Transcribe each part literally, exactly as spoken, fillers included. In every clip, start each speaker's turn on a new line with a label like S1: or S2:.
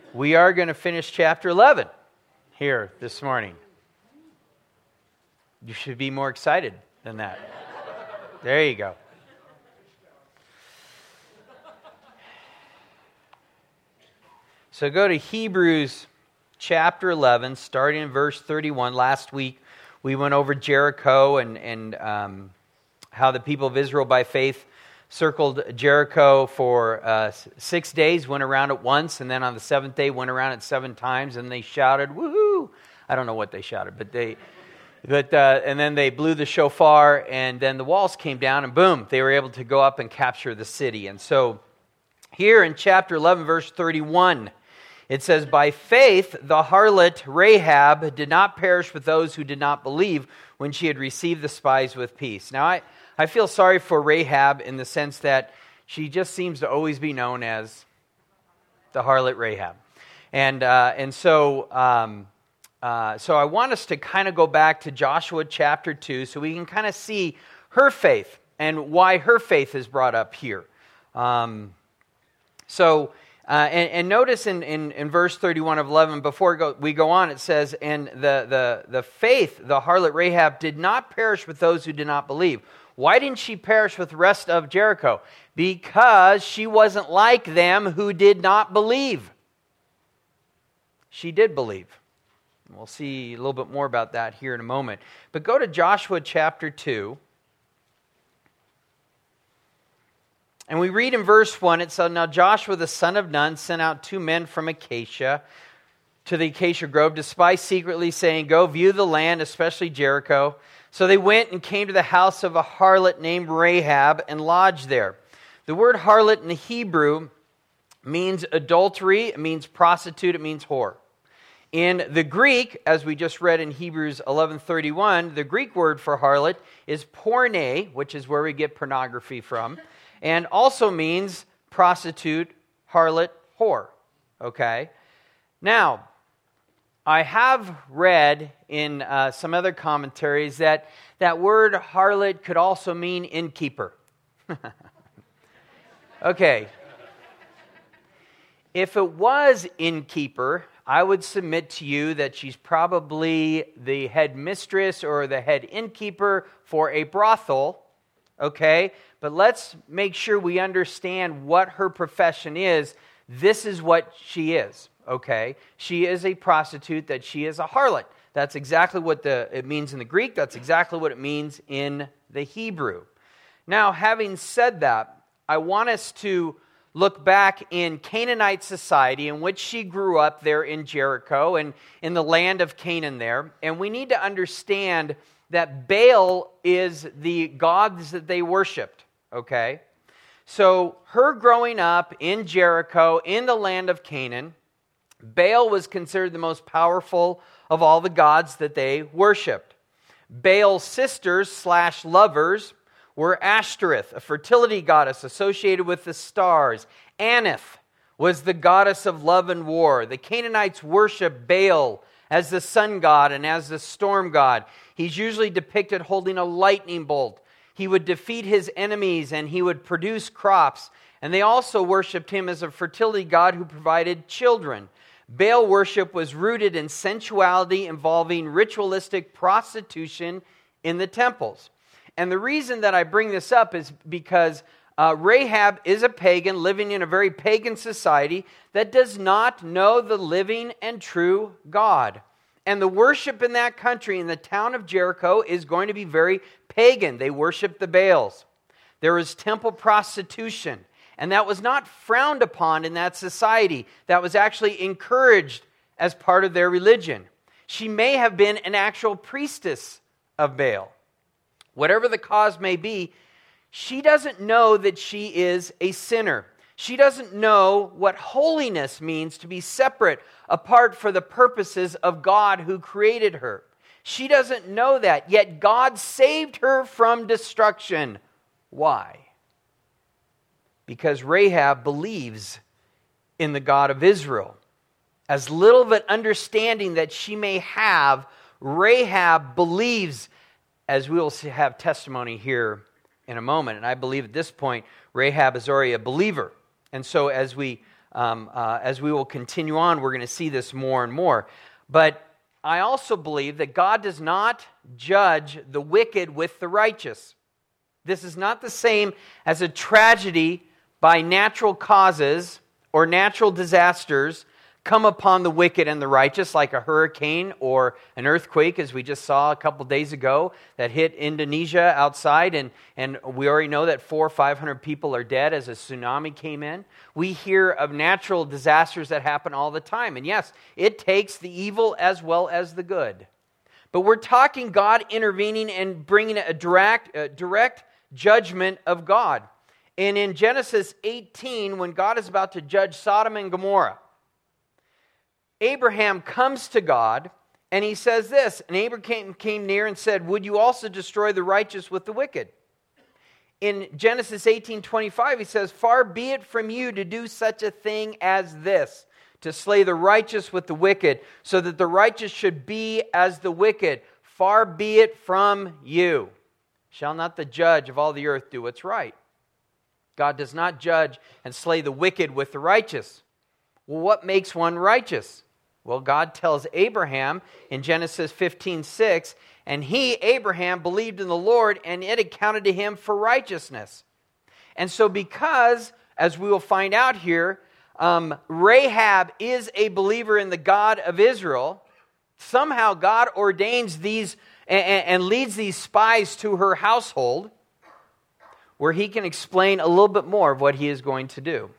S1: We are going to finish chapter eleven here this morning. You should be more excited than that. There you go. So go to Hebrews chapter eleven, starting in verse thirty-one. Last week we went over Jericho and, and um, how the people of Israel by faith circled Jericho for uh, six days, went around it once, and then on the seventh day went around it seven times, and they shouted, woohoo! I don't know what they shouted, but they, but uh, and then they blew the shofar, and then the walls came down, and boom, they were able to go up and capture the city. And so here in chapter eleven, verse thirty-one, it says, by faith the harlot Rahab did not perish with those who did not believe when she had received the spies with peace. Now I I feel sorry for Rahab in the sense that she just seems to always be known as the harlot Rahab. And uh, and so um, uh, so I want us to kind of go back to Joshua chapter two so we can kind of see her faith and why her faith is brought up here. Um, so, uh, and, and notice in, in, in verse thirty-one of eleven, before we go, we go on, it says, and the, the, the faith, the harlot Rahab, did not perish with those who did not believe. Why didn't she perish with the rest of Jericho? Because she wasn't like them who did not believe. She did believe. We'll see a little bit more about that here in a moment. But go to Joshua chapter two. And we read in verse one, it says, now Joshua the son of Nun sent out two men from Acacia to the Acacia Grove to spy secretly, saying, go view the land, especially Jericho. So they went and came to the house of a harlot named Rahab and lodged there. The word harlot in the Hebrew means adultery, it means prostitute, it means whore. In the Greek, as we just read in Hebrews eleven thirty-one, the Greek word for harlot is porne, which is where we get pornography from, and also means prostitute, harlot, whore. Okay? Now, I have read in uh, some other commentaries that that word harlot could also mean innkeeper. Okay. If it was innkeeper, I would submit to you that she's probably the head mistress or the head innkeeper for a brothel. Okay? But let's make sure we understand what her profession is. This is what she is. Okay, she is a prostitute, that she is a harlot. That's exactly what the it means in the Greek. That's exactly what it means in the Hebrew. Now, having said that, I want us to look back in Canaanite society in which she grew up there in Jericho and in the land of Canaan there. And we need to understand that Baal is the gods that they worshipped. Okay, so her growing up in Jericho in the land of Canaan, Baal was considered the most powerful of all the gods that they worshipped. Baal's sisters slash lovers were Ashtoreth, a fertility goddess associated with the stars. Aneth was the goddess of love and war. The Canaanites worshiped Baal as the sun god and as the storm god. He's usually depicted holding a lightning bolt. He would defeat his enemies and he would produce crops. And they also worshipped him as a fertility god who provided children. Baal worship was rooted in sensuality involving ritualistic prostitution in the temples. And the reason that I bring this up is because uh, Rahab is a pagan living in a very pagan society that does not know the living and true God. And the worship in that country, in the town of Jericho, is going to be very pagan. They worship the Baals. There is temple prostitution. And that was not frowned upon in that society. That was actually encouraged as part of their religion. She may have been an actual priestess of Baal. Whatever the cause may be, she doesn't know that she is a sinner. She doesn't know what holiness means, to be separate, apart for the purposes of God who created her. She doesn't know that, yet God saved her from destruction. Why? Because Rahab believes in the God of Israel. As little of an understanding that she may have, Rahab believes, as we will have testimony here in a moment. And I believe at this point, Rahab is already a believer. And so as we um, uh, as we will continue on, we're going to see this more and more. But I also believe that God does not judge the wicked with the righteous. This is not the same as a tragedy by natural causes or natural disasters come upon the wicked and the righteous, like a hurricane or an earthquake, as we just saw a couple days ago, that hit Indonesia outside, and, and we already know that four or five hundred people are dead as a tsunami came in. We hear of natural disasters that happen all the time, and yes, it takes the evil as well as the good. But we're talking God intervening and bringing a direct, a direct judgment of God. And in Genesis eighteen, when God is about to judge Sodom and Gomorrah, Abraham comes to God, and he says this, and Abraham came near and said, "Would you also destroy the righteous with the wicked?" In Genesis eighteen twenty-five, he says, "Far be it from you to do such a thing as this, to slay the righteous with the wicked, so that the righteous should be as the wicked. Far be it from you. Shall not the judge of all the earth do what's right?" God does not judge and slay the wicked with the righteous. Well, what makes one righteous? Well, God tells Abraham in Genesis fifteen six, "And he, Abraham, believed in the Lord, and it accounted to him for righteousness." And so because, as we will find out here, um, Rahab is a believer in the God of Israel, somehow God ordains these and, and leads these spies to her household, where he can explain a little bit more of what he is going to do.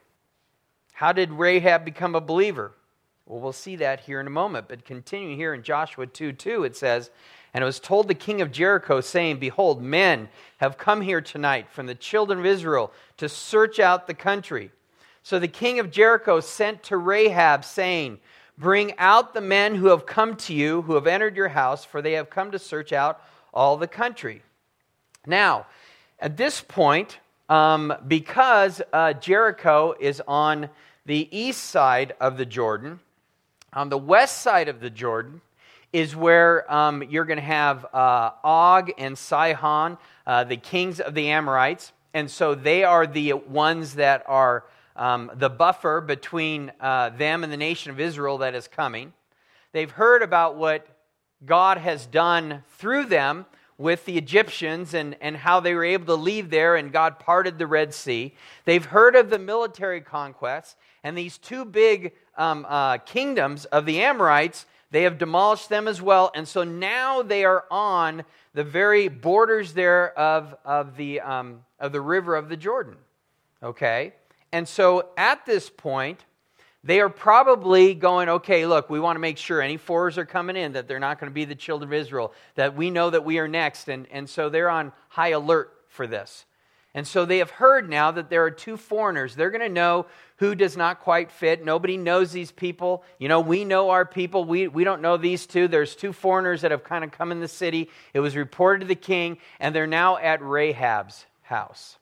S1: How did Rahab become a believer? Well, we'll see that here in a moment. But continuing here in Joshua two two, it says, "And it was told the king of Jericho, saying, Behold, men have come here tonight from the children of Israel to search out the country. So the king of Jericho sent to Rahab, saying, Bring out the men who have come to you, who have entered your house, for they have come to search out all the country." Now, at this point, um, because uh, Jericho is on the east side of the Jordan, on the west side of the Jordan is where um, you're going to have uh, Og and Sihon, uh, the kings of the Amorites. And so they are the ones that are um, the buffer between uh, them and the nation of Israel that is coming. They've heard about what God has done through them with the Egyptians and, and how they were able to leave there and God parted the Red Sea. They've heard of the military conquests, and these two big um, uh, kingdoms of the Amorites, they have demolished them as well. And so now they are on the very borders there of, of, the, um, of the river of the Jordan. Okay? And so at this point, they are probably going, okay, look, we want to make sure any foreigners are coming in, that they're not going to be the children of Israel, that we know that we are next. And, and so they're on high alert for this. And so they have heard now that there are two foreigners. They're going to know who does not quite fit. Nobody knows these people. You know, we know our people. We, we don't know these two. There's two foreigners that have kind of come in the city. It was reported to the king, and they're now at Rahab's house.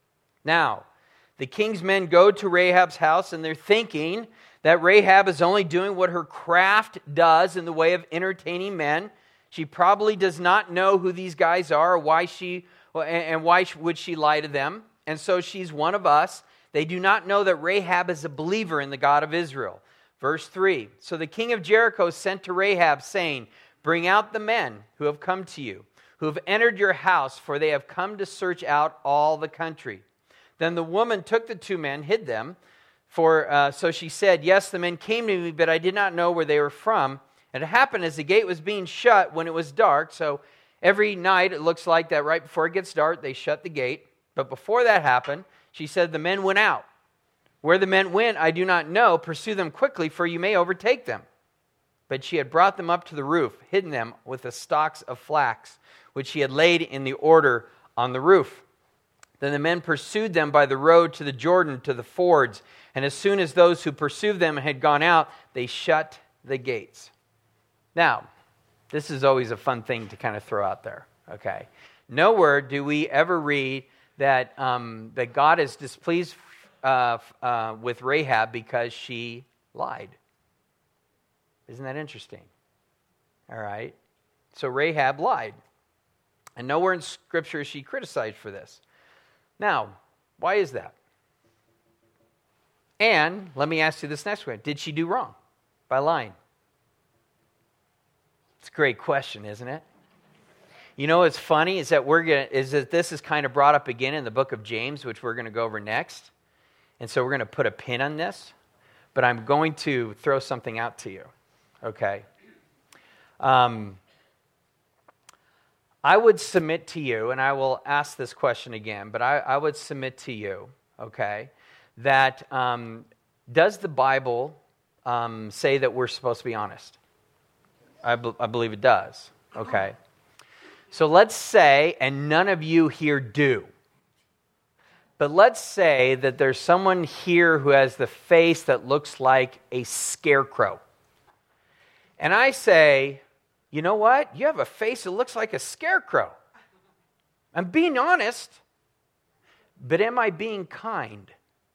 S1: Now, the king's men go to Rahab's house, and they're thinking that Rahab is only doing what her craft does in the way of entertaining men. She probably does not know who these guys are, or why she and why would she lie to them. And so she's one of us. They do not know that Rahab is a believer in the God of Israel. Verse three, "So the king of Jericho sent to Rahab, saying, Bring out the men who have come to you, who have entered your house, for they have come to search out all the country. Then the woman took the two men, hid them, for uh, so she said, Yes, the men came to me, but I did not know where they were from. And it happened as the gate was being shut when it was dark." So every night it looks like that right before it gets dark, they shut the gate. But before that happened, she said, "The men went out. Where the men went, I do not know. Pursue them quickly, for you may overtake them." But she had brought them up to the roof, hidden them with the stalks of flax, which she had laid in the order on the roof. Then the men pursued them by the road to the Jordan, to the fords. And as soon as those who pursued them had gone out, they shut the gates. Now, this is always a fun thing to kind of throw out there, okay? Nowhere do we ever read that um, that God is displeased uh, uh, with Rahab because she lied. Isn't that interesting? All right. So Rahab lied. And nowhere in Scripture is she criticized for this. Now, why is that? And let me ask you this next one. Did she do wrong by lying? It's a great question, isn't it? You know what's funny is that we're gonna is that this is kind of brought up again in the book of James, which we're going to go over next. And so we're going to put a pin on this, but I'm going to throw something out to you. Okay. Um, I would submit to you, and I will ask this question again, but I, I would submit to you, okay, that um, does the Bible um, say that we're supposed to be honest? I, be- I believe it does, okay. So let's say, and none of you here do, but let's say that there's someone here who has the face that looks like a scarecrow. And I say, you know what? You have a face that looks like a scarecrow. I'm being honest, but am I being kind?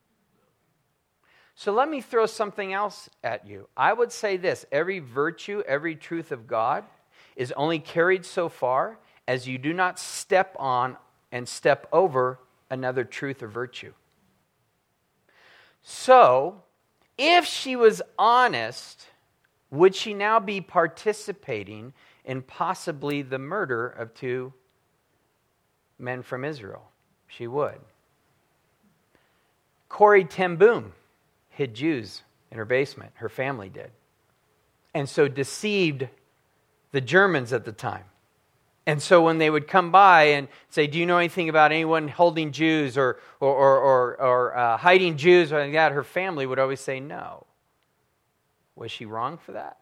S1: So let me throw something else at you. I would say this, every virtue, every truth of God is only carried so far as you do not step on and step over another truth or virtue. So, if she was honest, would she now be participating in possibly the murder of two men from Israel? She would. Corrie ten Boom hid Jews in her basement. Her family did. And so deceived the Germans at the time. And so when they would come by and say, do you know anything about anyone holding Jews or or or, or, or uh, hiding Jews or anything like that, her family would always say no. Was she wrong for that?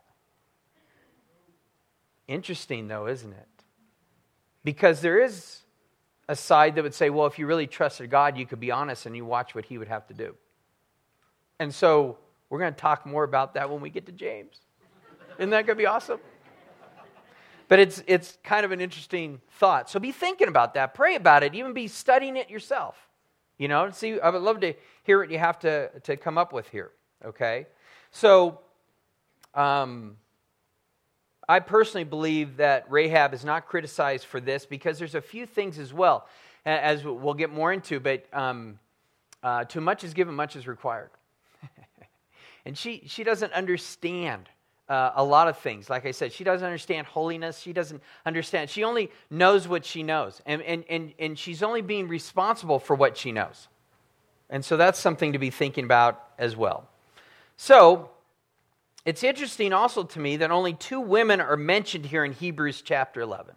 S1: Interesting though, isn't it? Because there is a side that would say, well, if you really trusted God, you could be honest and you watch what he would have to do. And so we're going to talk more about that when we get to James. Isn't that going to be awesome? But it's it's kind of an interesting thought. So be thinking about that. Pray about it. Even be studying it yourself. You know, see, I would love to hear what you have to, to come up with here. Okay? So, um, I personally believe that Rahab is not criticized for this because there's a few things as well, as we'll get more into, but um, uh, too much is given, much is required. And she, she doesn't understand uh, a lot of things. Like I said, she doesn't understand holiness. She doesn't understand. She only knows what she knows. And, and, and, and she's only being responsible for what she knows. And so that's something to be thinking about as well. So, it's interesting also to me that only two women are mentioned here in Hebrews chapter eleven.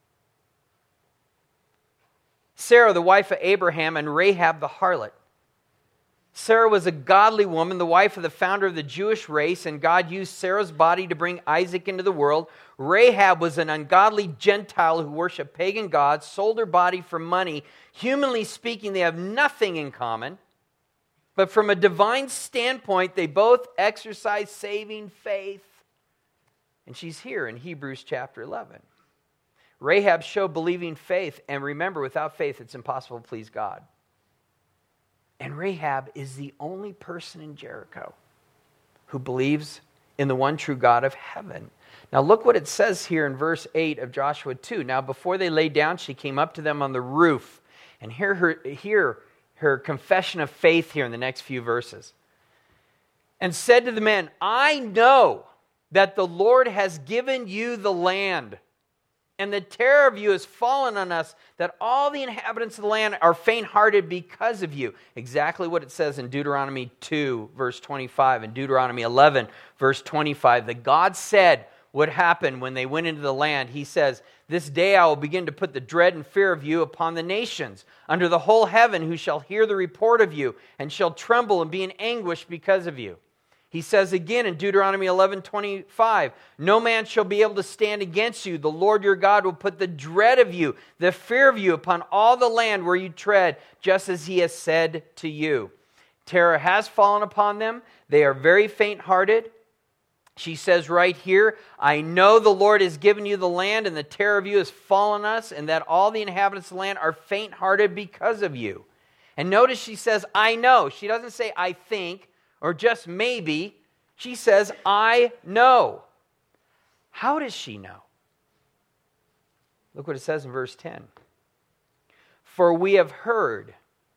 S1: Sarah, the wife of Abraham, and Rahab the harlot. Sarah was a godly woman, the wife of the founder of the Jewish race, and God used Sarah's body to bring Isaac into the world. Rahab was an ungodly Gentile who worshiped pagan gods, sold her body for money. Humanly speaking, they have nothing in common. But from a divine standpoint, they both exercise saving faith. And she's here in Hebrews chapter eleven. Rahab showed believing faith, and remember, without faith, it's impossible to please God. And Rahab is the only person in Jericho who believes in the one true God of heaven. Now look what it says here in verse eight of Joshua two. Now before they lay down, she came up to them on the roof. And hear her, hear her confession of faith here in the next few verses. And said to the men, I know that the Lord has given you the land, and the terror of you has fallen on us, that all the inhabitants of the land are faint-hearted because of you. Exactly what it says in Deuteronomy two, verse twenty-five, and Deuteronomy eleven, verse twenty-five. That God said would happen when they went into the land. He says, this day I will begin to put the dread and fear of you upon the nations, under the whole heaven, who shall hear the report of you, and shall tremble and be in anguish because of you. He says again in Deuteronomy eleven twenty-five, no man shall be able to stand against you. The Lord your God will put the dread of you, the fear of you upon all the land where you tread, just as he has said to you. Terror has fallen upon them. They are very faint-hearted. She says right here, I know the Lord has given you the land, and the terror of you has fallen us, and that all the inhabitants of the land are faint-hearted because of you. And notice she says, I know. She doesn't say, I think, or just maybe. She says, I know. How does she know? Look what it says in verse ten. For we have heard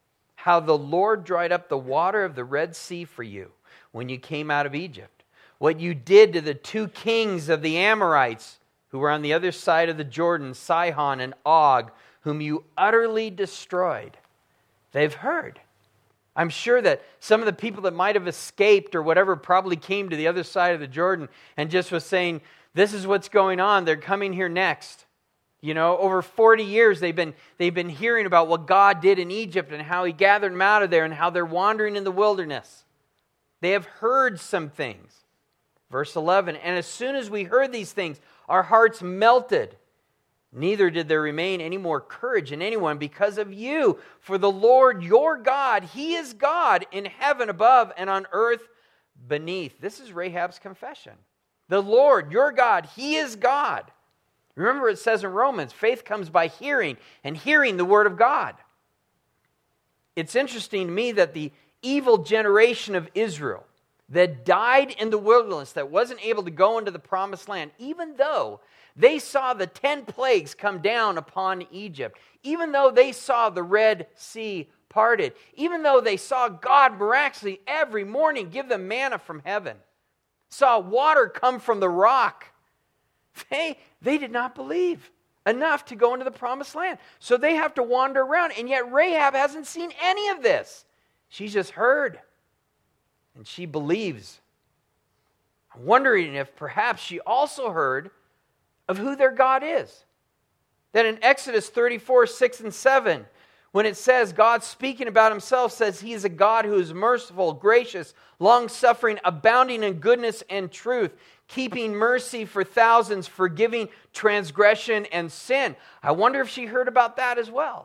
S1: how the Lord dried up the water of the Red Sea for you when you came out of Egypt, what you did to the two kings of the Amorites who were on the other side of the Jordan, Sihon and Og, whom you utterly destroyed. They've heard. I'm sure that some of the people that might have escaped or whatever probably came to the other side of the Jordan and just was saying, this is what's going on. They're coming here next. You know, over forty years they've been, they've been hearing about what God did in Egypt and how He gathered them out of there and how they're wandering in the wilderness. They have heard some things. Verse eleven, and as soon as we heard these things, our hearts melted. Neither did there remain any more courage in anyone because of you. For the Lord your God, He is God in heaven above and on earth beneath. This is Rahab's confession. The Lord your God, He is God. Remember it says in Romans, faith comes by hearing, and hearing the word of God. It's interesting to me that the evil generation of Israel that died in the wilderness, that wasn't able to go into the promised land, even though they saw the ten plagues come down upon Egypt, even though they saw the Red Sea parted, even though they saw God miraculously every morning give them manna from heaven, saw water come from the rock, they, they did not believe enough to go into the promised land. So they have to wander around, and yet Rahab hasn't seen any of this. She's just heard, and she believes. I'm wondering if perhaps she also heard of who their God is. That in Exodus thirty-four, six and seven, when it says, God speaking about Himself says He is a God who is merciful, gracious, long-suffering, abounding in goodness and truth, keeping mercy for thousands, forgiving transgression and sin. I wonder if she heard about that as well.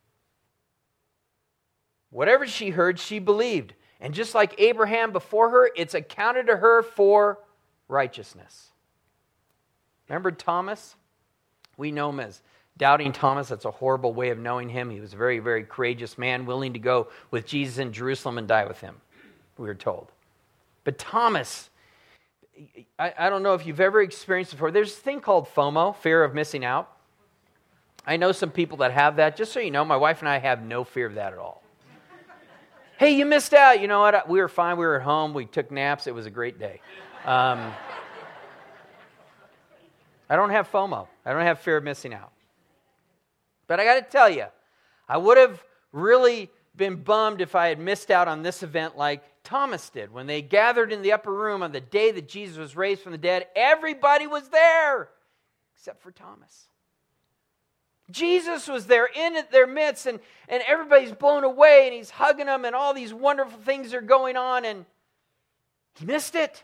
S1: Whatever she heard, she believed. And just like Abraham before her, it's accounted to her for righteousness. Remember Thomas? We know him as Doubting Thomas. That's a horrible way of knowing him. He was a very, very courageous man, willing to go with Jesus in Jerusalem and die with Him, we were told. But Thomas, I, I don't know if you've ever experienced it before. There's a thing called FOMO, fear of missing out. I know some people that have that. Just so you know, my wife and I have no fear of that at all. Hey, you missed out. You know what? We were fine. We were at home. We took naps. It was a great day. Um, I don't have FOMO. I don't have fear of missing out. But I got to tell you, I would have really been bummed if I had missed out on this event like Thomas did. When they gathered in the upper room on the day that Jesus was raised from the dead, everybody was there except for Thomas. Jesus was there in their midst, and, and everybody's blown away, and He's hugging them, and all these wonderful things are going on, and he missed it.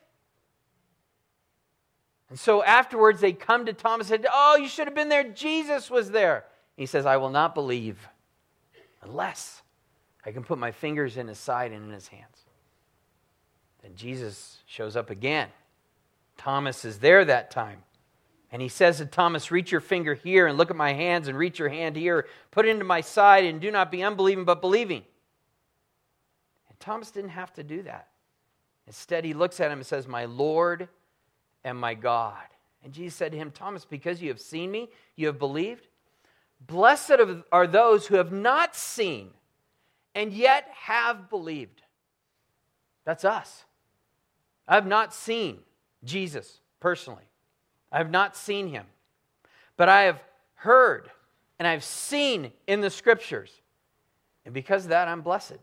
S1: And so afterwards, they come to Thomas and said, oh, you should have been there. Jesus was there. He says, I will not believe unless I can put my fingers in His side and in His hands. Then Jesus shows up again. Thomas is there that time. And He says to Thomas, reach your finger here and look at my hands, and reach your hand here. Put it into my side, and do not be unbelieving but believing. And Thomas didn't have to do that. Instead, he looks at him and says, my Lord and my God. And Jesus said to him, Thomas, because you have seen me, you have believed. Blessed are those who have not seen and yet have believed. That's us. I have not seen Jesus personally. I have not seen Him. But I have heard and I've seen in the Scriptures. And because of that, I'm blessed.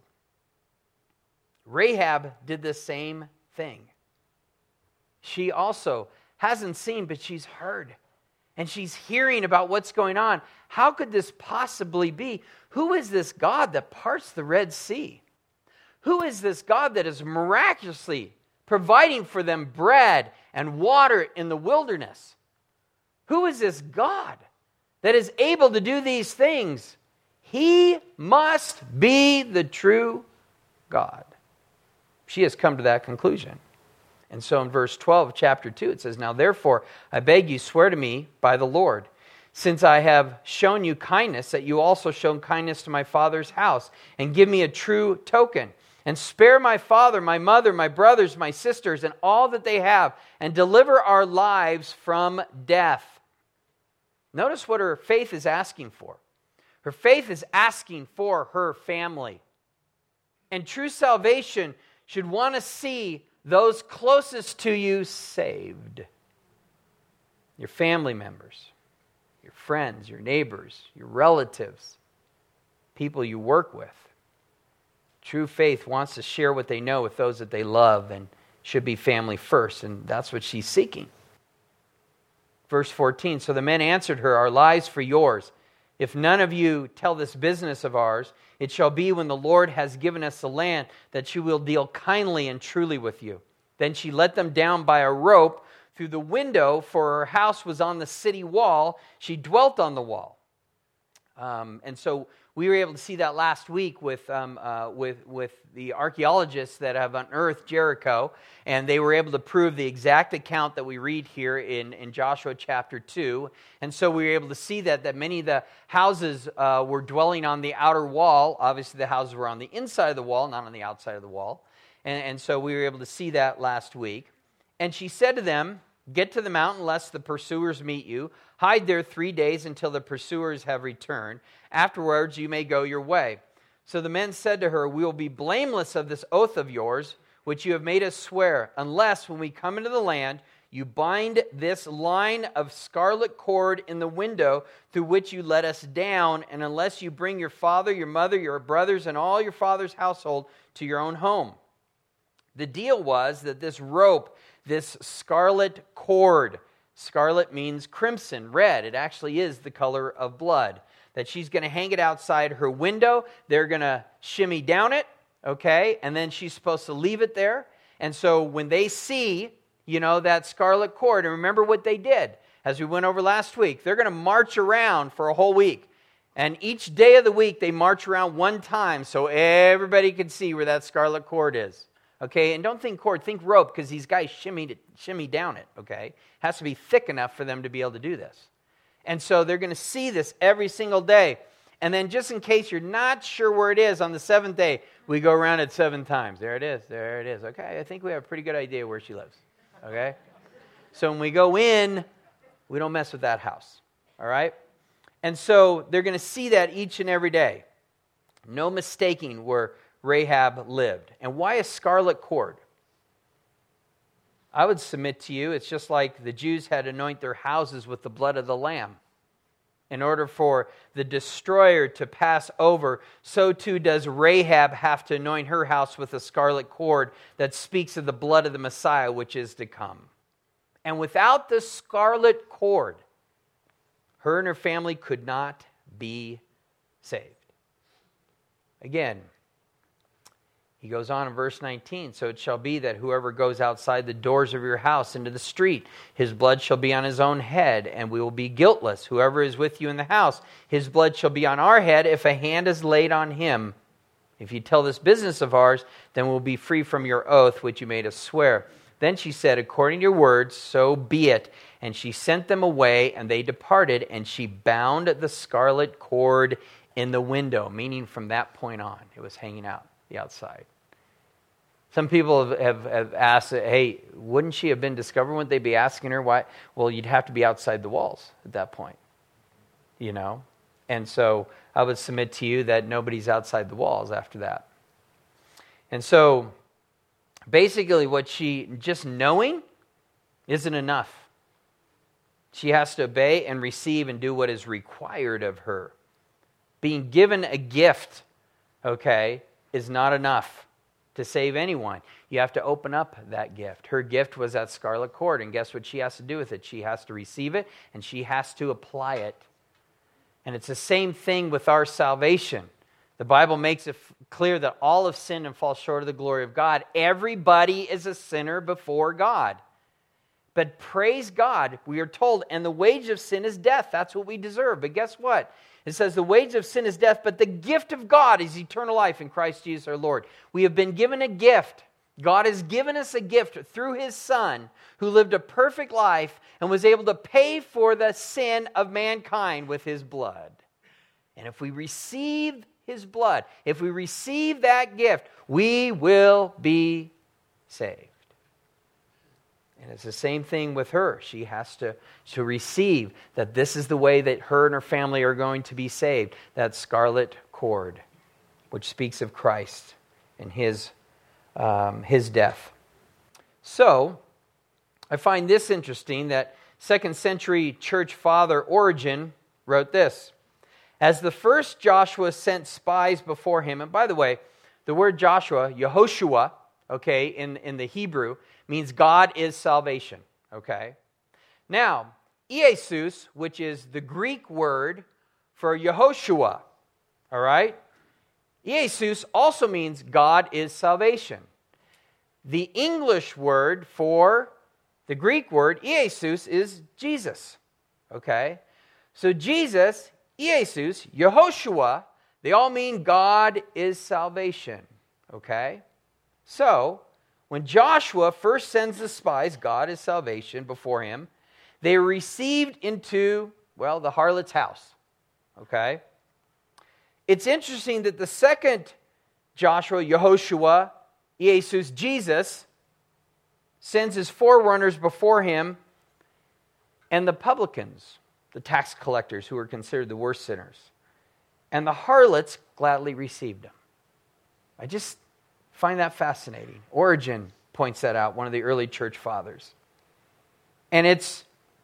S1: Rahab did the same thing. She also hasn't seen, but she's heard. And she's hearing about what's going on. How could this possibly be? Who is this God that parts the Red Sea? Who is this God that is miraculously providing for them bread and water in the wilderness? Who is this God that is able to do these things? He must be the true God. She has come to that conclusion. And so in verse twelve of chapter two, it says, now therefore, I beg you, swear to me by the Lord, since I have shown you kindness, that you also show kindness to my father's house, and give me a true token, and spare my father, my mother, my brothers, my sisters, and all that they have, and deliver our lives from death. Notice what her faith is asking for. Her faith is asking for her family. And true salvation should want to see those closest to you saved. Your family members, your friends, your neighbors, your relatives, people you work with. True faith wants to share what they know with those that they love and should be family first, and that's what she's seeking. Verse fourteen, so the men answered her, our lives for yours. If none of you tell this business of ours, it shall be when the Lord has given us the land that she will deal kindly and truly with you. Then she let them down by a rope through the window, for her house was on the city wall. She dwelt on the wall. Um, and so we were able to see that last week with um, uh, with with the archaeologists that have unearthed Jericho, and they were able to prove the exact account that we read here in, in Joshua chapter two. And so we were able to see that that many of the houses uh, were dwelling on the outer wall. Obviously, the houses were on the inside of the wall, not on the outside of the wall. And, and so we were able to see that last week. And she said to them, get to the mountain lest the pursuers meet you. Hide there three days until the pursuers have returned. Afterwards you may go your way. So the men said to her, we will be blameless of this oath of yours, which you have made us swear, unless when we come into the land, you bind this line of scarlet cord in the window through which you let us down, and unless you bring your father, your mother, your brothers, and all your father's household to your own home. The deal was that this rope, this scarlet cord, scarlet means crimson, red. It actually is the color of blood. That she's going to hang it outside her window. They're going to shimmy down it, okay? And then she's supposed to leave it there. And so when they see, you know, that scarlet cord, and remember what they did, as we went over last week, they're going to march around for a whole week. And each day of the week, they march around one time so everybody can see where that scarlet cord is. Okay, and don't think cord, think rope, because these guys shimmy, shimmy down it, okay? It has to be thick enough for them to be able to do this. And so they're going to see this every single day. And then just in case you're not sure where it is, on the seventh day, we go around it seven times. There it is, there it is. Okay, I think we have a pretty good idea where she lives, okay? So when we go in, we don't mess with that house, all right? And so they're going to see that each and every day. No mistaking where Rahab lived. And why a scarlet cord? I would submit to you, it's just like the Jews had to anoint their houses with the blood of the Lamb. In order for the destroyer to pass over, so too does Rahab have to anoint her house with a scarlet cord that speaks of the blood of the Messiah, which is to come. And without the scarlet cord, her and her family could not be saved. Again, he goes on in verse nineteen, so it shall be that whoever goes outside the doors of your house into the street, his blood shall be on his own head, and we will be guiltless. Whoever is with you in the house, his blood shall be on our head if a hand is laid on him. If you tell this business of ours, then we'll be free from your oath, which you made us swear. Then she said, according to your words, so be it. And she sent them away, and they departed, and she bound the scarlet cord in the window, meaning from that point on, it was hanging out the outside. Some people have, have, have asked, hey, wouldn't she have been discovered? Wouldn't they be asking her why? Well, you'd have to be outside the walls at that point, you know? And so I would submit to you that nobody's outside the walls after that. And so basically what she, just knowing isn't enough. She has to obey and receive and do what is required of her. Being given a gift, okay, is not enough to save anyone. You have to open up that gift. Her gift was that scarlet cord, and guess what she has to do with it? She has to receive it, and she has to apply it. And it's the same thing with our salvation. The Bible makes it clear that all have sinned and fall short of the glory of God. Everybody is a sinner before God. But praise God, we are told, and the wage of sin is death. That's what we deserve. But guess what? It says the wage of sin is death, but the gift of God is eternal life in Christ Jesus our Lord. We have been given a gift. God has given us a gift through His Son, who lived a perfect life and was able to pay for the sin of mankind with His blood. And if we receive His blood, if we receive that gift, we will be saved. And it's the same thing with her. She has to, to receive that this is the way that her and her family are going to be saved. That scarlet cord, which speaks of Christ and his, um, his death. So, I find this interesting that second century church father Origen wrote this. As the first Joshua sent spies before him, and by the way, the word Joshua, Yehoshua, okay, in, in the Hebrew, means God is salvation, okay? Now, Iesus, which is the Greek word for Yehoshua, all right? Iesus also means God is salvation. The English word for the Greek word, Iesus, is Jesus, okay? So Jesus, Iesus, Yehoshua, they all mean God is salvation, okay? So, when Joshua first sends the spies, God is salvation, before him, they are received into, well, the harlot's house, okay? It's interesting that the second Joshua, Yehoshua, Iesus, Jesus, sends his forerunners before him, and the publicans, the tax collectors who were considered the worst sinners, and the harlots gladly received him. I just find that fascinating. Origen points that out, one of the early church fathers. And it's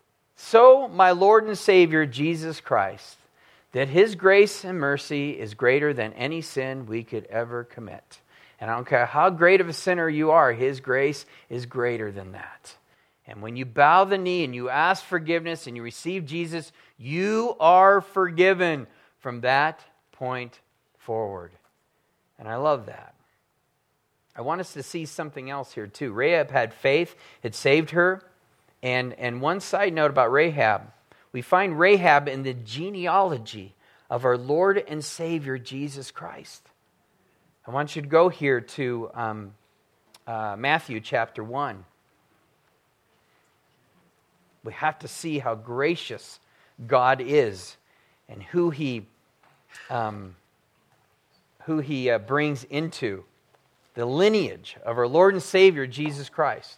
S1: so my Lord and Savior, Jesus Christ, that his grace and mercy is greater than any sin we could ever commit. And I don't care how great of a sinner you are, his grace is greater than that. And when you bow the knee and you ask forgiveness and you receive Jesus, you are forgiven from that point forward. And I love that. I want us to see something else here too. Rahab had faith. It saved her. And, and one side note about Rahab. We find Rahab in the genealogy of our Lord and Savior, Jesus Christ. I want you to go here to um, uh, Matthew chapter one. We have to see how gracious God is and who He, um, who He uh, brings into the lineage of our Lord and Savior, Jesus Christ.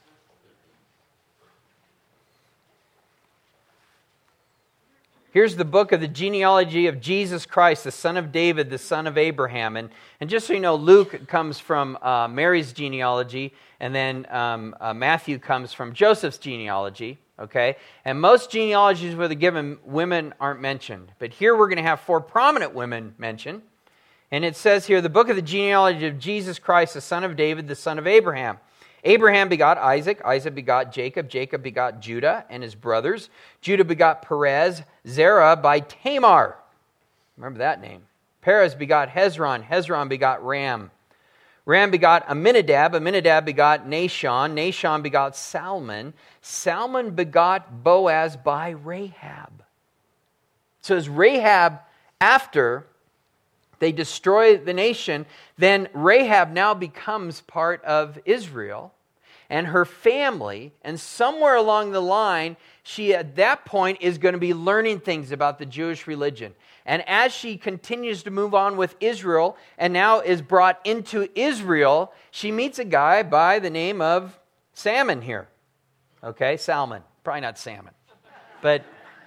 S1: Here's the book of the genealogy of Jesus Christ, the son of David, the son of Abraham. And, and just so you know, Luke comes from uh, Mary's genealogy, and then um, uh, Matthew comes from Joseph's genealogy. Okay? And most genealogies where they're given, women aren't mentioned. But here we're going to have four prominent women mentioned. And it says here, the book of the genealogy of Jesus Christ, the son of David, the son of Abraham. Abraham begot Isaac, Isaac begot Jacob, Jacob begot Judah and his brothers. Judah begot Perez, Zerah by Tamar. Remember that name. Perez begot Hezron, Hezron begot Ram. Ram begot Amminadab, Amminadab begot Nahshon, Nahshon begot Salmon, Salmon begot Boaz by Rahab. So as Rahab, after they destroy the nation, then Rahab now becomes part of Israel and her family, and somewhere along the line, she at that point is going to be learning things about the Jewish religion. And as she continues to move on with Israel and now is brought into Israel, she meets a guy by the name of Salmon here. Okay, Salmon. Probably not Salmon. But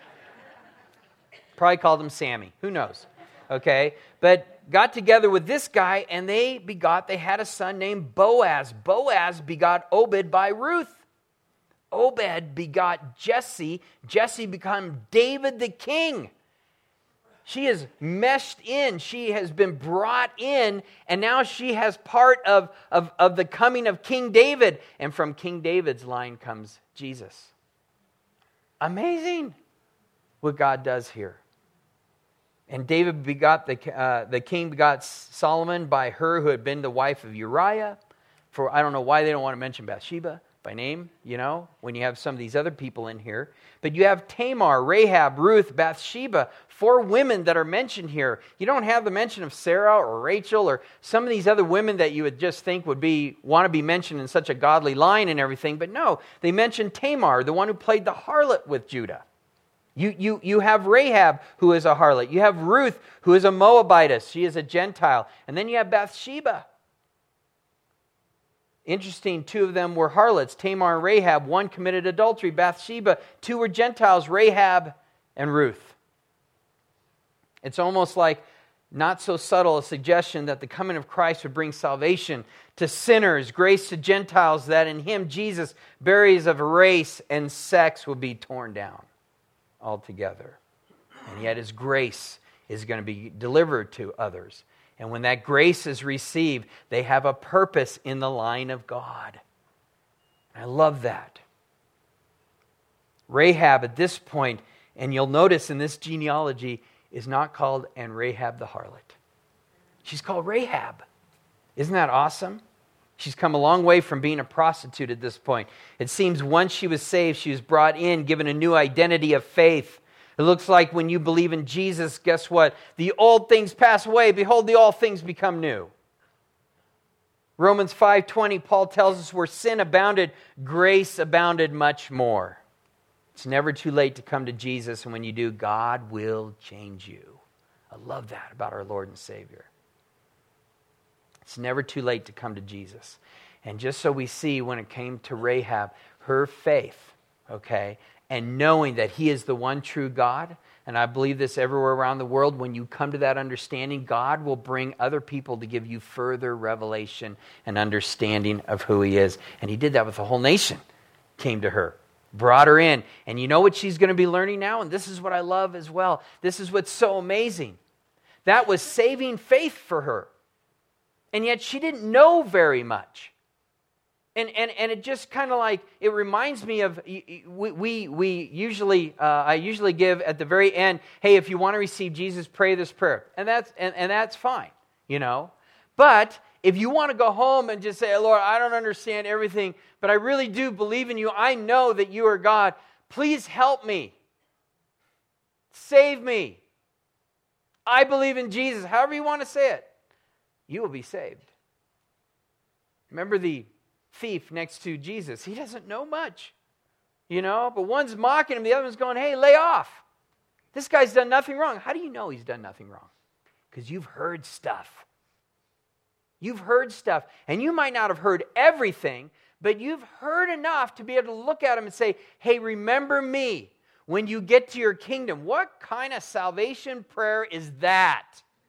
S1: probably called him Sammy. Who knows? Okay, but got together with this guy and they begot, they had a son named Boaz. Boaz begot Obed by Ruth. Obed begot Jesse. Jesse became David the king. She is meshed in. She has been brought in, and now she has part of, of, of the coming of King David. And from King David's line comes Jesus. Amazing what God does here. And David begot, the, uh, the king begot Solomon by her who had been the wife of Uriah. For I don't know why they don't want to mention Bathsheba by name, you know, when you have some of these other people in here. But you have Tamar, Rahab, Ruth, Bathsheba, four women that are mentioned here. You don't have the mention of Sarah or Rachel or some of these other women that you would just think would be want to be mentioned in such a godly line and everything. But no, they mention Tamar, the one who played the harlot with Judah. You, you, you have Rahab, who is a harlot. You have Ruth, who is a Moabitess. She is a Gentile. And then you have Bathsheba. Interesting, two of them were harlots, Tamar and Rahab. One committed adultery, Bathsheba. Two were Gentiles, Rahab and Ruth. It's almost like not so subtle a suggestion that the coming of Christ would bring salvation to sinners, grace to Gentiles, that in him, Jesus, barriers of race and sex will be torn down altogether. And yet his grace is going to be delivered to others. And when that grace is received, they have a purpose in the line of God. I love that. Rahab at this point, and you'll notice in this genealogy, is not called and Rahab the harlot. She's called Rahab. Isn't that awesome? She's come a long way from being a prostitute at this point. It seems once she was saved, she was brought in, given a new identity of faith. It looks like when you believe in Jesus, guess what? The old things pass away. Behold, the all things become new. Romans five twenty, Paul tells us where sin abounded, grace abounded much more. It's never too late to come to Jesus, and when you do, God will change you. I love that about our Lord and Savior. It's never too late to come to Jesus. And just so we see when it came to Rahab, her faith, okay, and knowing that he is the one true God, and I believe this everywhere around the world, when you come to that understanding, God will bring other people to give you further revelation and understanding of who he is. And he did that with the whole nation, came to her. Brought her in. And you know what she's going to be learning now? And this is what I love as well. This is what's so amazing. That was saving faith for her. And yet she didn't know very much. And and, and it just kind of like, it reminds me of, we we, we usually, uh, I usually give at the very end, hey, if you want to receive Jesus, pray this prayer. And that's, and, and that's fine, you know. But if you want to go home and just say, Lord, I don't understand everything, but I really do believe in you. I know that you are God. Please help me. Save me. I believe in Jesus. However you want to say it, you will be saved. Remember the thief next to Jesus. He doesn't know much, you know, but one's mocking him, the other one's going, hey, lay off. This guy's done nothing wrong. How do you know he's done nothing wrong? Because you've heard stuff. You've heard stuff, and you might not have heard everything, but you've heard enough to be able to look at him and say, hey, remember me when you get to your kingdom. What kind of salvation prayer is that?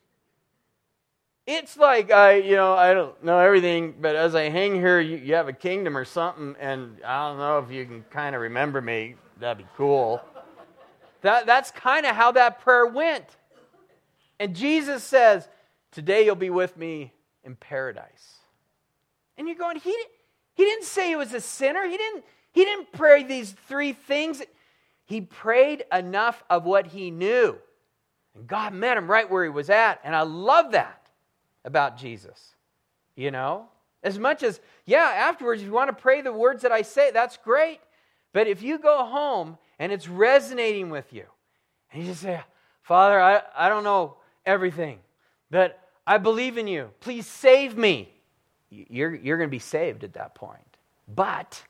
S1: It's like, I, you know, I don't know everything, but as I hang here, you, you have a kingdom or something, and I don't know if you can kind of remember me. That'd be cool. That, that's kind of how that prayer went. And Jesus says, today you'll be with me in paradise. And you're going, he, he didn't say he was a sinner. He didn't, he didn't pray these three things. He prayed enough of what he knew. And God met him right where he was at. And I love that about Jesus. You know? As much as, yeah, afterwards, if you want to pray the words that I say, that's great. But if you go home and it's resonating with you, and you just say, Father, I, I don't know everything, but I believe in you. Please save me. You're, you're going to be saved at that point. But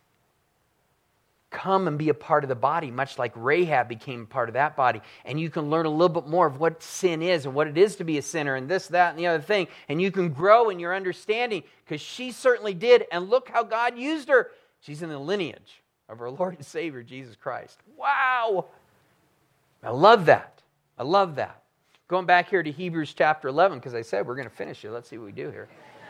S1: come and be a part of the body, much like Rahab became part of that body. And you can learn a little bit more of what sin is and what it is to be a sinner and this, that, and the other thing. And you can grow in your understanding because she certainly did. And look how God used her. She's in the lineage of our Lord and Savior, Jesus Christ. Wow. I love that. I love that. Going back here to Hebrews chapter eleven, because I said we're going to finish it. Let's see what we do here.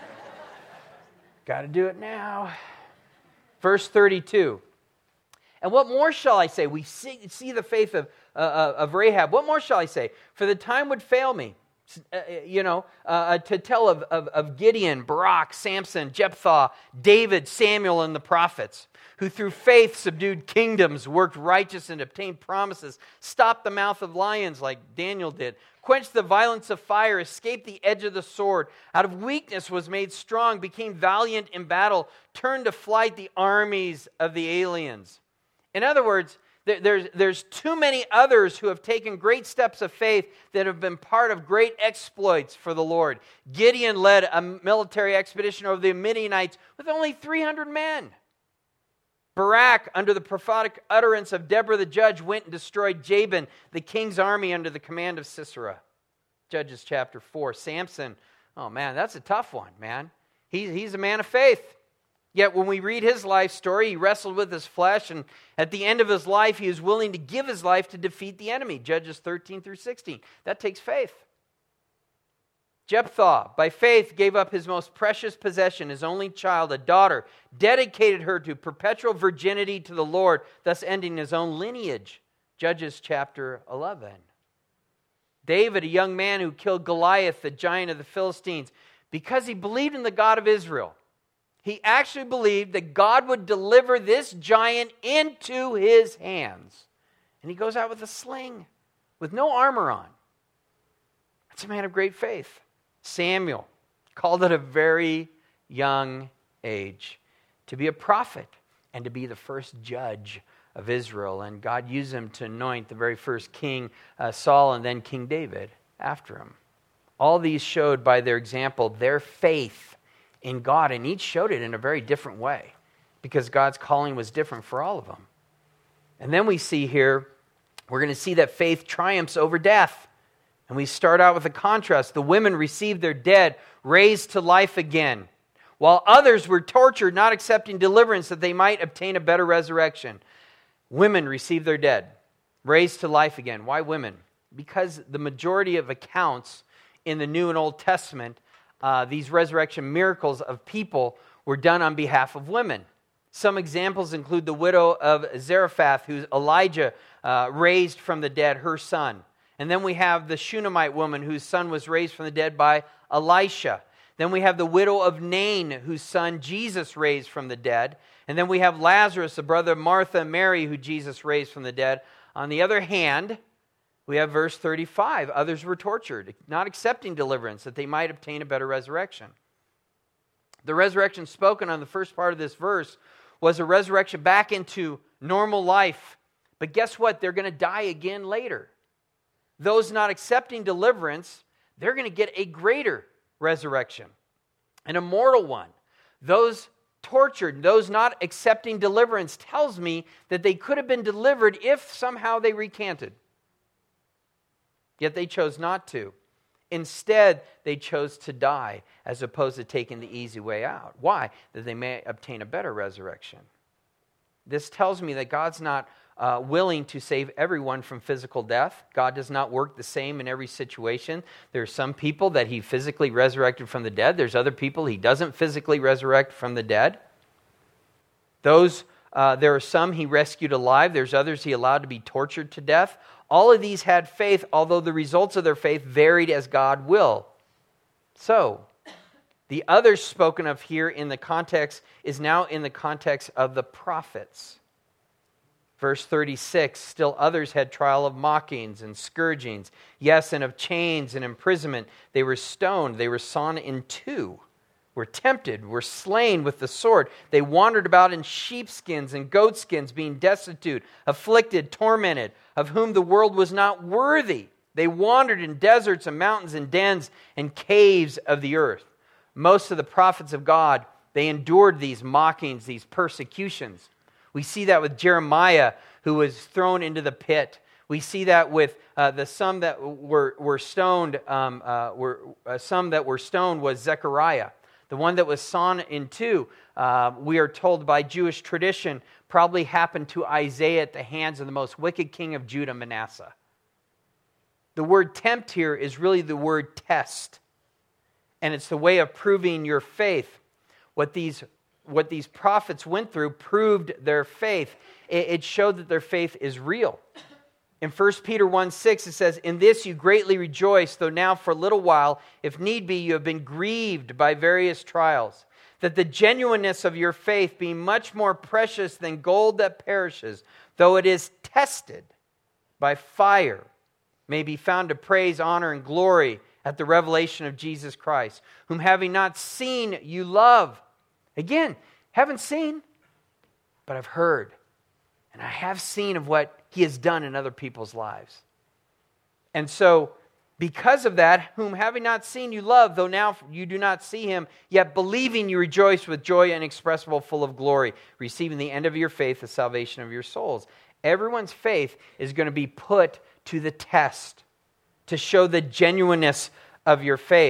S1: Got to do it now. Verse thirty-two. And what more shall I say? We see, see the faith of, uh, of Rahab. What more shall I say? For the time would fail me, uh, you know, uh, to tell of, of, of Gideon, Barak, Samson, Jephthah, David, Samuel, and the prophets, who through faith subdued kingdoms, worked righteous and obtained promises, stopped the mouth of lions like Daniel did, quenched the violence of fire, escaped the edge of the sword, out of weakness was made strong, became valiant in battle, turned to flight the armies of the aliens. In other words, there, there's, there's too many others who have taken great steps of faith that have been part of great exploits for the Lord. Gideon led a military expedition over the Midianites with only three hundred men. Barak, under the prophetic utterance of Deborah the judge, went and destroyed Jabin, the king's army under the command of Sisera. Judges chapter four. Samson, oh man, that's a tough one, man. He, he's a man of faith. Yet when we read his life story, he wrestled with his flesh, and at the end of his life, he was willing to give his life to defeat the enemy. Judges thirteen through sixteen. That takes faith. Jephthah, by faith, gave up his most precious possession, his only child, a daughter, dedicated her to perpetual virginity to the Lord, thus ending his own lineage. Judges chapter eleven. David, a young man who killed Goliath, the giant of the Philistines, because he believed in the God of Israel. He actually believed that God would deliver this giant into his hands. And he goes out with a sling, with no armor on. That's a man of great faith. Samuel, called at a very young age to be a prophet and to be the first judge of Israel. And God used him to anoint the very first king, uh, Saul, and then King David after him. All these showed by their example their faith in God, and each showed it in a very different way because God's calling was different for all of them. And then we see here, we're going to see that faith triumphs over death. And we start out with a contrast. The women received their dead raised to life again, while others were tortured, not accepting deliverance that they might obtain a better resurrection. Women received their dead raised to life again. Why women? Because the majority of accounts in the New and Old Testament, uh, these resurrection miracles of people were done on behalf of women. Some examples include the widow of Zarephath, who Elijah uh, raised from the dead, her son. And then we have the Shunammite woman whose son was raised from the dead by Elisha. Then we have the widow of Nain, whose son Jesus raised from the dead. And then we have Lazarus, the brother of Martha and Mary, who Jesus raised from the dead. On the other hand, we have verse thirty-five. Others were tortured, not accepting deliverance, that they might obtain a better resurrection. The resurrection spoken on the first part of this verse was a resurrection back into normal life. But guess what? They're going to die again later. Those not accepting deliverance, they're going to get a greater resurrection, an immortal one. Those tortured, those not accepting deliverance, tells me that they could have been delivered if somehow they recanted. Yet they chose not to. Instead, they chose to die as opposed to taking the easy way out. Why? That they may obtain a better resurrection. This tells me that God's not Uh, willing to save everyone from physical death. God does not work the same in every situation. There are some people that he physically resurrected from the dead. There's other people he doesn't physically resurrect from the dead. Those, uh, there are some he rescued alive. There's others he allowed to be tortured to death. All of these had faith, although the results of their faith varied as God will. So, the others spoken of here in the context is now in the context of the prophets. Verse thirty-six, still others had trial of mockings and scourgings, yes, and of chains and imprisonment. They were stoned, they were sawn in two, were tempted, were slain with the sword. They wandered about in sheepskins and goatskins, being destitute, afflicted, tormented, of whom the world was not worthy. They wandered in deserts and mountains and dens and caves of the earth. Most of the prophets of God, they endured these mockings, these persecutions. We see that with Jeremiah, who was thrown into the pit. We see that with uh, the some that were were stoned. Um, uh, were uh, some that were stoned was Zechariah, the one that was sawn in two. Uh, we are told by Jewish tradition probably happened to Isaiah at the hands of the most wicked king of Judah, Manasseh. The word tempt here is really the word test, and it's the way of proving your faith. What these What these prophets went through proved their faith. It showed that their faith is real. In First Peter one six, it says, "In this you greatly rejoice, though now for a little while, if need be, you have been grieved by various trials, that the genuineness of your faith, being much more precious than gold that perishes, though it is tested by fire, may be found to praise, honor, and glory at the revelation of Jesus Christ, whom having not seen, you love." Again, haven't seen, but I've heard. And I have seen of what he has done in other people's lives. And so, because of that, whom having not seen you love, though now you do not see him, yet believing you rejoice with joy inexpressible, full of glory, receiving the end of your faith, the salvation of your souls. Everyone's faith is going to be put to the test to show the genuineness of your faith.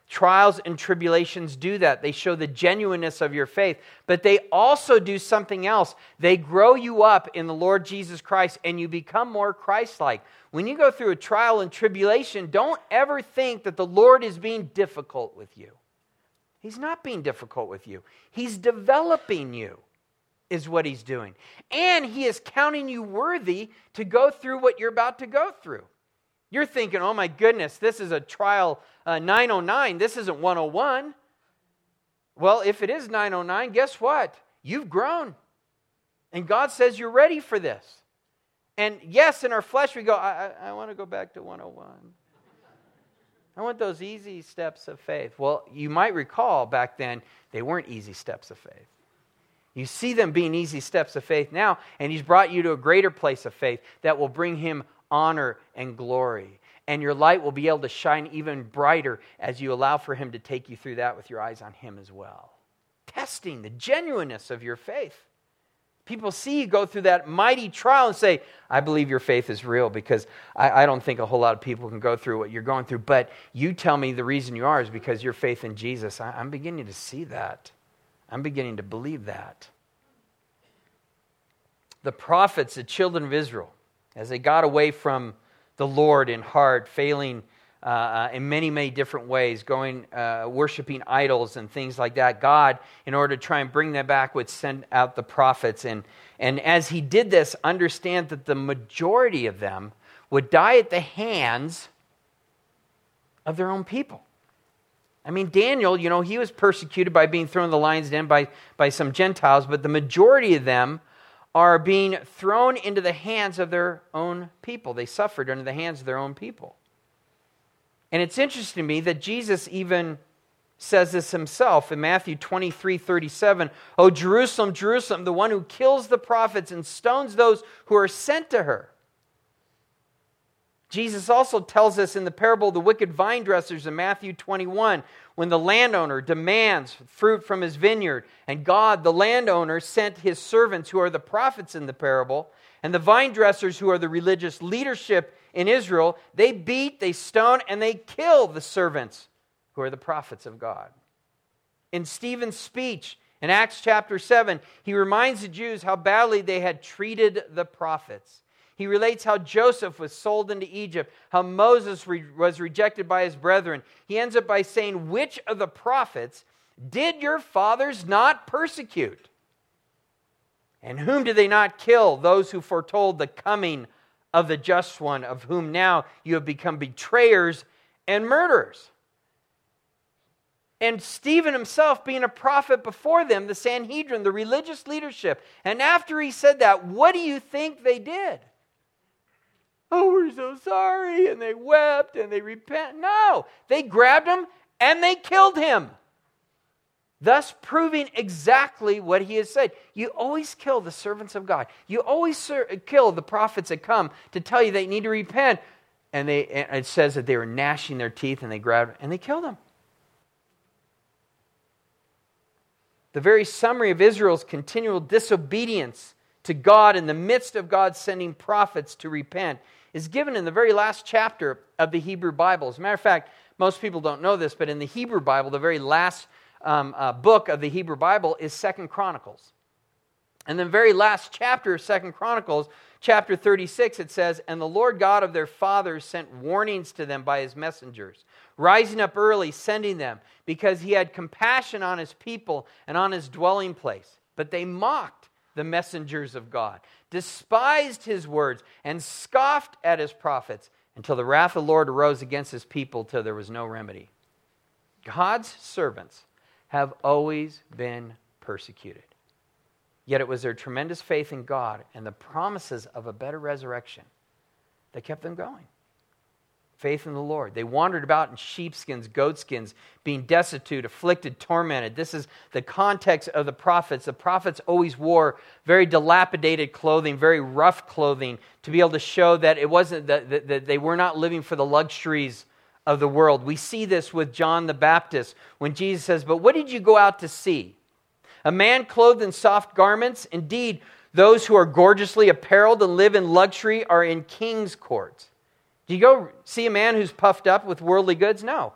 S1: Trials and tribulations do that. They show the genuineness of your faith. But they also do something else. They grow you up in the Lord Jesus Christ, and you become more Christ-like. When you go through a trial and tribulation, don't ever think that the Lord is being difficult with you. He's not being difficult with you. He's developing you, is what He's doing. And He is counting you worthy to go through what you're about to go through. You're thinking, oh my goodness, this is a trial uh, nine oh nine. This isn't one oh one. Well, if it is nine oh nine, guess what? You've grown. And God says you're ready for this. And yes, in our flesh we go, I, I, I want to go back to one oh one. I want those easy steps of faith. Well, you might recall back then, they weren't easy steps of faith. You see them being easy steps of faith now, and He's brought you to a greater place of faith that will bring Him honor and glory. And your light will be able to shine even brighter as you allow for Him to take you through that with your eyes on Him as well. Testing the genuineness of your faith. People see you go through that mighty trial and say, I believe your faith is real, because I, I don't think a whole lot of people can go through what you're going through. But you tell me the reason you are is because your faith in Jesus. I, I'm beginning to see that. I'm beginning to believe that. The prophets, the children of Israel, as they got away from the Lord in heart, failing uh, in many, many different ways, going, uh, worshiping idols and things like that, God, in order to try and bring them back, would send out the prophets. And, and as He did this, understand that the majority of them would die at the hands of their own people. I mean, Daniel, you know, he was persecuted by being thrown in the lion's den by, by some Gentiles, but the majority of them are being thrown into the hands of their own people. They suffered under the hands of their own people. And it's interesting to me that Jesus even says this Himself in Matthew twenty-three thirty-seven. "O Jerusalem, Jerusalem, the one who kills the prophets and stones those who are sent to her." Jesus also tells us in the parable of the wicked vine dressers in Matthew twenty-one, when the landowner demands fruit from his vineyard, and God, the landowner, sent His servants, who are the prophets in the parable, and the vine dressers, who are the religious leadership in Israel, they beat, they stone, and they kill the servants, who are the prophets of God. In Stephen's speech in Acts chapter seven, he reminds the Jews how badly they had treated the prophets. He relates how Joseph was sold into Egypt, how Moses re- was rejected by his brethren. He ends up by saying, "Which of the prophets did your fathers not persecute? And whom did they not kill? Those who foretold the coming of the just one, of whom now you have become betrayers and murderers." And Stephen himself, being a prophet before them, the Sanhedrin, the religious leadership, and after he said that, what do you think they did? Oh, we're so sorry, and they wept, and they repent. No, they grabbed him, and they killed him. Thus proving exactly what he has said. You always kill the servants of God. You always ser- kill the prophets that come to tell you they need to repent. And, they, and it says that they were gnashing their teeth, and they grabbed, and they killed him. The very summary of Israel's continual disobedience to God in the midst of God sending prophets to repent is given in the very last chapter of the Hebrew Bible. As a matter of fact, most people don't know this, but in the Hebrew Bible, the very last um, uh, book of the Hebrew Bible is Second Chronicles. And the very last chapter of Second Chronicles, chapter thirty-six, it says, "And the Lord God of their fathers sent warnings to them by His messengers, rising up early, sending them, because He had compassion on His people and on His dwelling place. But they mocked the messengers of God, despised His words, and scoffed at His prophets, until the wrath of the Lord arose against His people till there was no remedy." God's servants have always been persecuted. Yet it was their tremendous faith in God and the promises of a better resurrection that kept them going. Faith in the Lord. They wandered about in sheepskins, goatskins, being destitute, afflicted, tormented. This is the context of the prophets. The prophets always wore very dilapidated clothing, very rough clothing, to be able to show that it wasn't that, that, that they were not living for the luxuries of the world. We see this with John the Baptist when Jesus says, "But what did you go out to see? A man clothed in soft garments? Indeed, those who are gorgeously apparelled and live in luxury are in king's courts. Do you go see a man who's puffed up with worldly goods? No.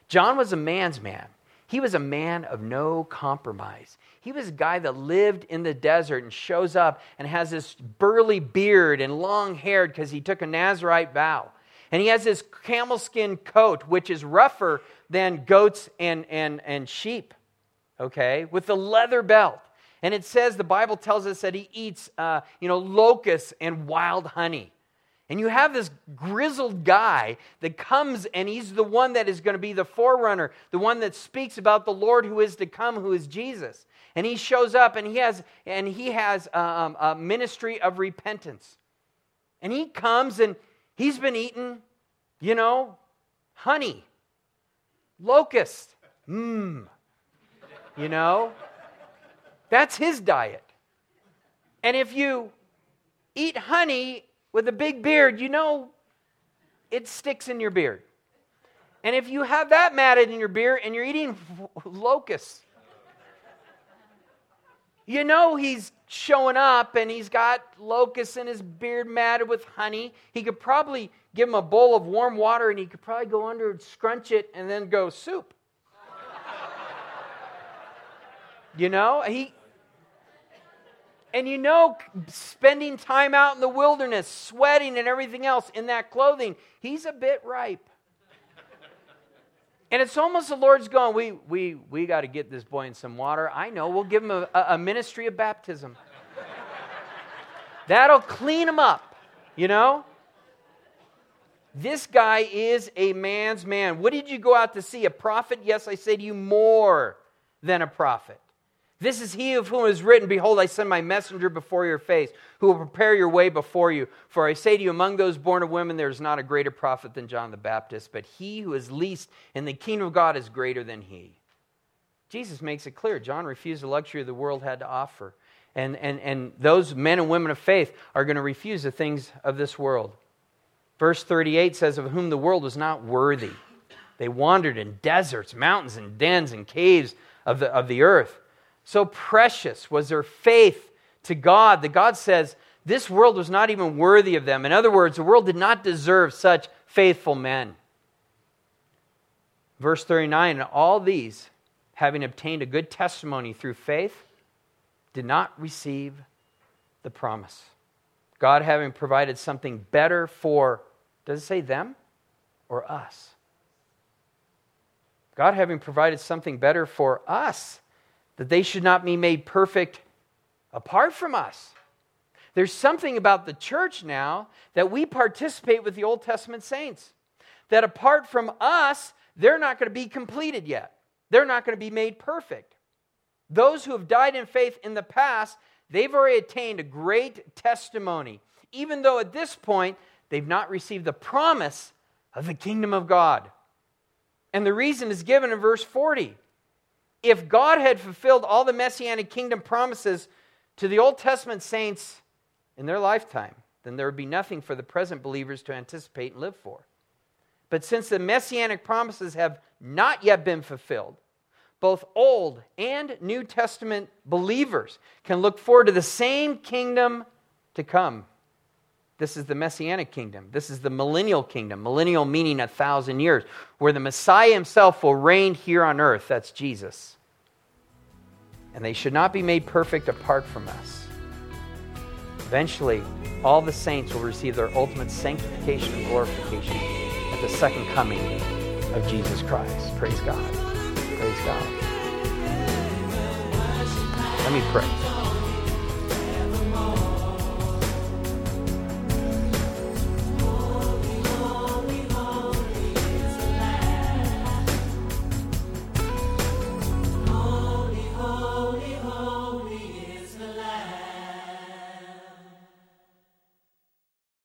S1: John was a man's man. He was a man of no compromise. He was a guy that lived in the desert and shows up and has this burly beard and long hair because he took a Nazirite vow. And he has this camel skin coat, which is rougher than goats and, and, and sheep, okay, with a leather belt. And it says, the Bible tells us that he eats, uh, you know, locusts and wild honey. And you have this grizzled guy that comes, and he's the one that is going to be the forerunner, the one that speaks about the Lord who is to come, who is Jesus. And he shows up, and he has and he has um, a ministry of repentance. And he comes, and he's been eating, you know, honey, locust, mmm, you know. That's his diet. And if you eat honey with a big beard, you know it sticks in your beard. And if you have that matted in your beard and you're eating locusts, you know he's showing up and he's got locusts in his beard matted with honey. He could probably give him a bowl of warm water and he could probably go under and scrunch it and then go, soup. You know, he... And you know, spending time out in the wilderness, sweating and everything else in that clothing, he's a bit ripe. And it's almost the Lord's going, we we we got to get this boy in some water. I know, we'll give him a, a ministry of baptism. That'll clean him up, you know? This guy is a man's man. What did you go out to see? A prophet? Yes, I say to you, more than a prophet. This is he of whom is written, behold, I send my messenger before your face, who will prepare your way before you. For I say to you, among those born of women, there is not a greater prophet than John the Baptist, but he who is least in the kingdom of God is greater than he. Jesus makes it clear. John refused the luxury the world had to offer. And, and, and those men and women of faith are going to refuse the things of this world. Verse thirty-eight says, of whom the world was not worthy. They wandered in deserts, mountains, and dens and caves of the, of the earth. So precious was their faith to God that God says this world was not even worthy of them. In other words, the world did not deserve such faithful men. Verse thirty-nine, and all these, having obtained a good testimony through faith, did not receive the promise. God having provided something better for, does it say them or us? God having provided something better for us, that they should not be made perfect apart from us. There's something about the church now that we participate with the Old Testament saints. That apart from us, they're not going to be completed yet. They're not going to be made perfect. Those who have died in faith in the past, they've already attained a great testimony, even though at this point, they've not received the promise of the kingdom of God. And the reason is given in verse forty. If God had fulfilled all the Messianic kingdom promises to the Old Testament saints in their lifetime, then there would be nothing for the present believers to anticipate and live for. But since the Messianic promises have not yet been fulfilled, both Old and New Testament believers can look forward to the same kingdom to come. This is the Messianic kingdom. This is the millennial kingdom. Millennial meaning a thousand years, where the Messiah himself will reign here on earth. That's Jesus. And they should not be made perfect apart from us. Eventually, all the saints will receive their ultimate sanctification and glorification at the second coming of Jesus Christ. Praise God. Praise God. Let me pray.